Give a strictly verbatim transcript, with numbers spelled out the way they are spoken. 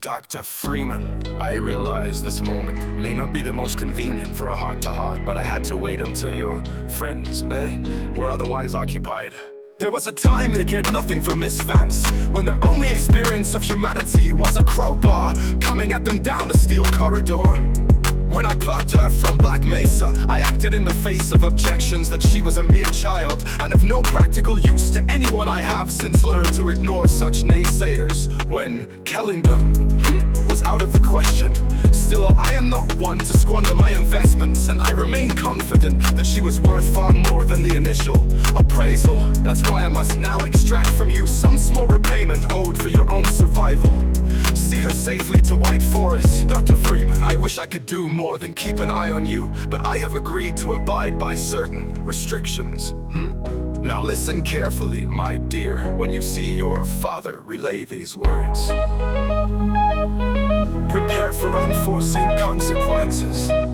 Doctor Freeman. I realize this moment may not be the most convenient for a heart-to-heart, but I had to wait until your friends, eh, were otherwise occupied. There was a time they cared nothing for Miss Vance, when their only experience of humanity was a crowbar coming at them down the steel corridor. When I plucked her from Black Mesa, I acted in the face of objections that she was a mere child and of no practical use to anyone. I have since learned to ignore such naysayers. When Kellington was out of the question, still I am not one to squander my investments, and I remain confident that she was worth far more than the initial appraisal. That's why I must now extract from you some small repayment owed for your own survival. See her safely to White Forest. Doctor Freeman, I wish I could do more than keep an eye on you, but I have agreed to abide by certain restrictions. Hmm? Now listen carefully, my dear, when you see your father relay these words. Prepare for unforeseen consequences.